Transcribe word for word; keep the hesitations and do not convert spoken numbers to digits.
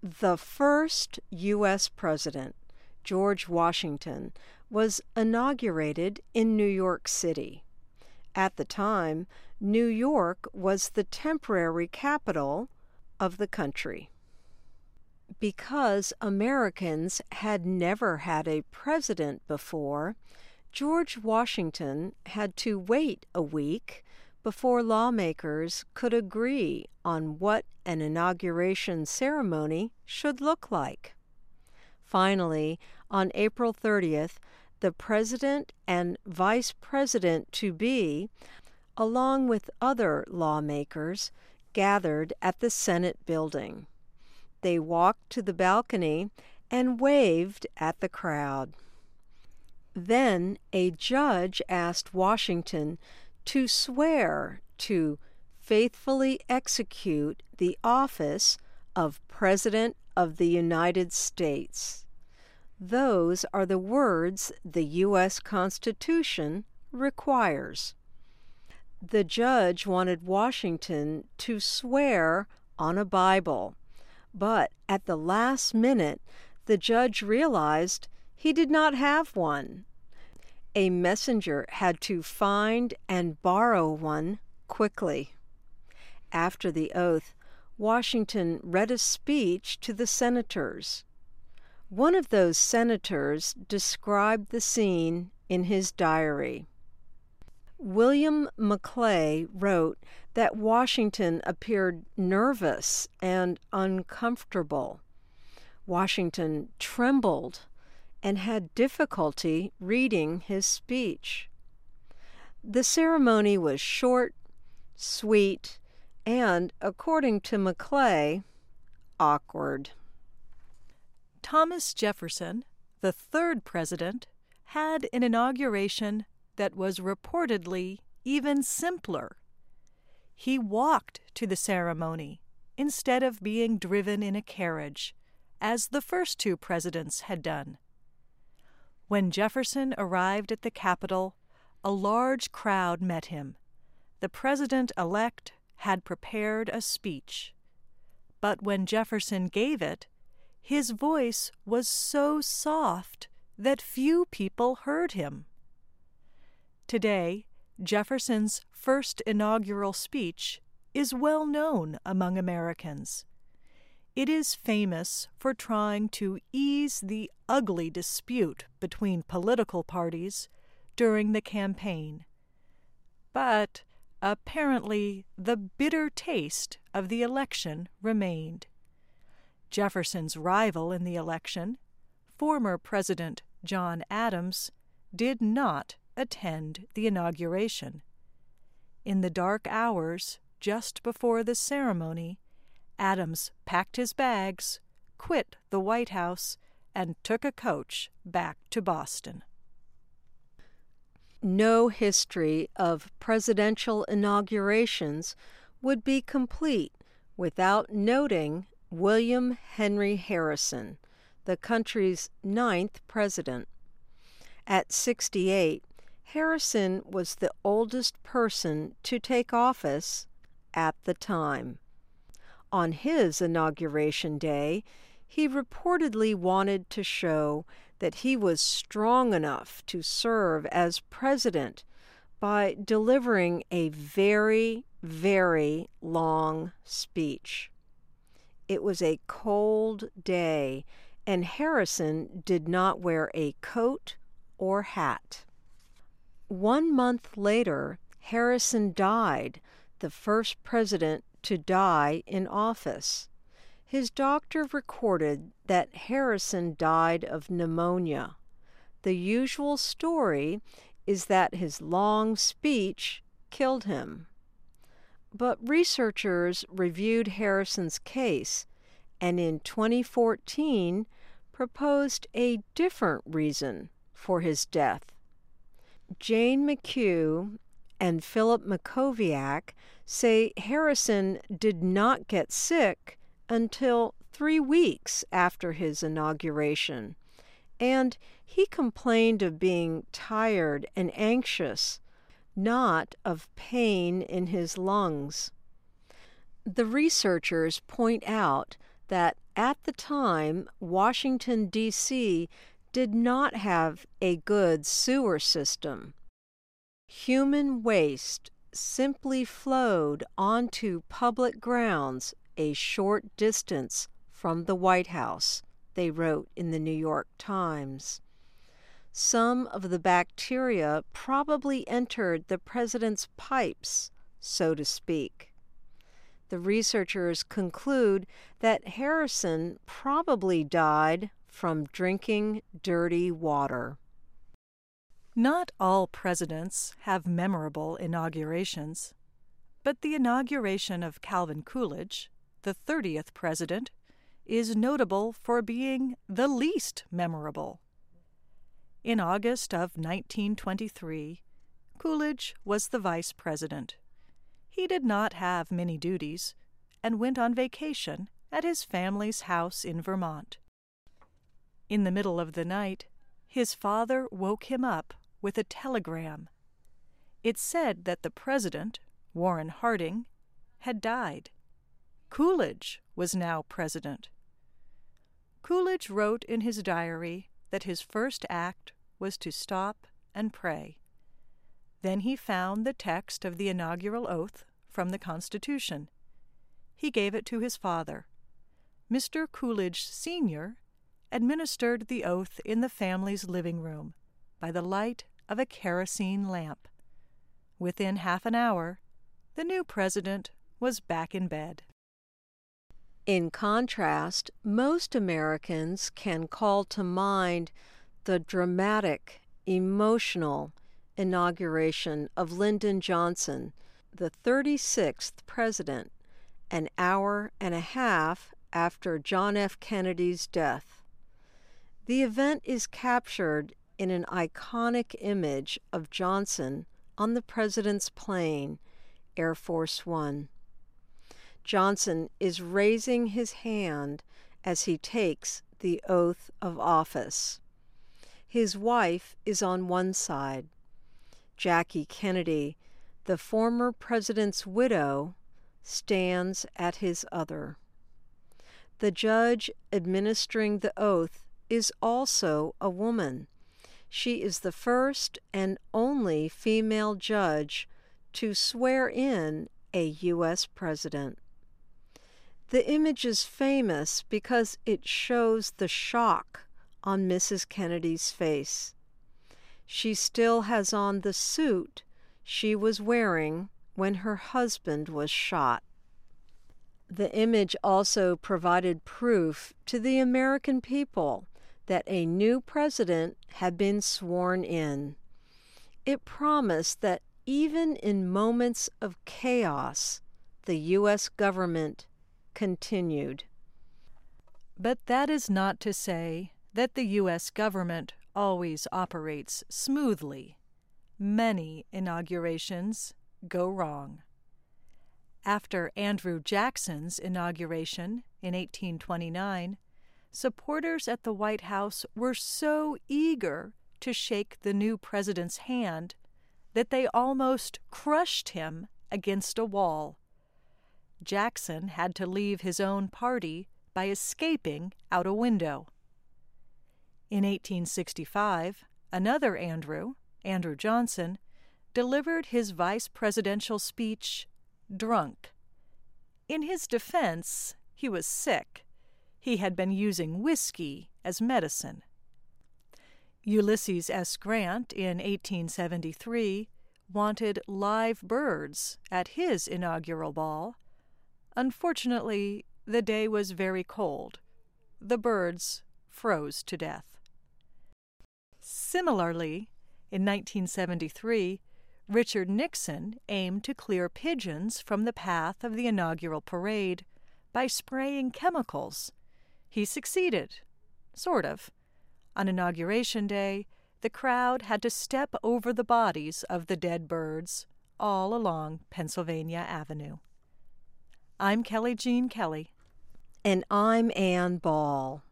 The first U S president, George Washington, was inaugurated in New York City. At the time, New York was the temporary capital of the country. Because Americans had never had a president before, George Washington had to wait a week before lawmakers could agree on what an inauguration ceremony should look like. Finally, on April thirtieth, the president and vice president-to-be, along with other lawmakers, gathered at the Senate building. They walked to the balcony and waved at the crowd. Then a judge asked Washington to swear to faithfully execute the office of President of the United States. Those are the words the U S Constitution requires. The judge wanted Washington to swear on a Bible, but at the last minute the judge realized he did not have one. A messenger had to find and borrow one quickly. After the oath, Washington read a speech to the senators. One of those senators described the scene in his diary. William Maclay wrote that Washington appeared nervous and uncomfortable. Washington trembled and had difficulty reading his speech. The ceremony was short, sweet, and, according to Maclay, awkward. Thomas Jefferson, the third president, had an inauguration that was reportedly even simpler. He walked to the ceremony instead of being driven in a carriage, as the first two presidents had done. When Jefferson arrived at the Capitol, a large crowd met him. The president-elect had prepared a speech. But when Jefferson gave it, his voice was so soft that few people heard him. Today, Jefferson's first inaugural speech is well known among Americans. It is famous for trying to ease the ugly dispute between political parties during the campaign. But apparently the bitter taste of the election remained. Jefferson's rival in the election, former President John Adams, did not attend the inauguration. In the dark hours just before the ceremony, Adams packed his bags, quit the White House, and took a coach back to Boston. No history of presidential inaugurations would be complete without noting William Henry Harrison, the country's ninth president. At sixty-eight, Harrison was the oldest person to take office at the time. On his inauguration day, he reportedly wanted to show that he was strong enough to serve as president by delivering a very, very long speech. It was a cold day, and Harrison did not wear a coat or hat. One month later, Harrison died, the first president to die in office. His doctor recorded that Harrison died of pneumonia. The usual story is that his long speech killed him. But researchers reviewed Harrison's case and in twenty fourteen proposed a different reason for his death. Jane McHugh and Philip Mackowiak say Harrison did not get sick until three weeks after his inauguration, and he complained of being tired and anxious, not of pain in his lungs. The researchers point out that at the time, Washington, D C did not have a good sewer system. Human waste simply flowed onto public grounds a short distance from the White House, they wrote in the New York Times. Some of the bacteria probably entered the president's pipes, so to speak. The researchers conclude that Harrison probably died from drinking dirty water. Not all presidents have memorable inaugurations, but the inauguration of Calvin Coolidge, the thirtieth president, is notable for being the least memorable. In August of nineteen twenty-three, Coolidge was the vice president. He did not have many duties and went on vacation at his family's house in Vermont. In the middle of the night, his father woke him up with a telegram. It said that the president, Warren Harding, had died. Coolidge was now president. Coolidge wrote in his diary that his first act was to stop and pray. Then he found the text of the inaugural oath from the Constitution. He gave it to his father. Mister Coolidge Senior administered the oath in the family's living room by the light of a kerosene lamp. Within half an hour, the new president was back in bed. In contrast, most Americans can call to mind the dramatic, emotional inauguration of Lyndon Johnson, the thirty-sixth president, an hour and a half after John F. Kennedy's death. The event is captured in an iconic image of Johnson on the president's plane, Air Force One. Johnson is raising his hand as he takes the oath of office. His wife is on one side. Jackie Kennedy, the former president's widow, stands at his other. The judge administering the oath is also a woman. She is the first and only female judge to swear in a U S president. The image is famous because it shows the shock on Missus Kennedy's face. She still has on the suit she was wearing when her husband was shot. The image also provided proof to the American people that a new president had been sworn in. It promised that even in moments of chaos, the U S government continued. But that is not to say that the U S government always operates smoothly. Many inaugurations go wrong. After Andrew Jackson's inauguration in eighteen twenty-nine, supporters at the White House were so eager to shake the new president's hand that they almost crushed him against a wall. Jackson had to leave his own party by escaping out a window. In eighteen sixty-five, another Andrew, Andrew Johnson, delivered his vice presidential speech drunk. In his defense, he was sick. He had been using whiskey as medicine. Ulysses S. Grant in eighteen seventy-three wanted live birds at his inaugural ball. Unfortunately, the day was very cold. The birds froze to death. Similarly, in nineteen seventy-three, Richard Nixon aimed to clear pigeons from the path of the inaugural parade by spraying chemicals. He succeeded, sort of. On Inauguration Day, the crowd had to step over the bodies of the dead birds all along Pennsylvania Avenue. I'm Kelly Jean Kelly. And I'm Ann Ball.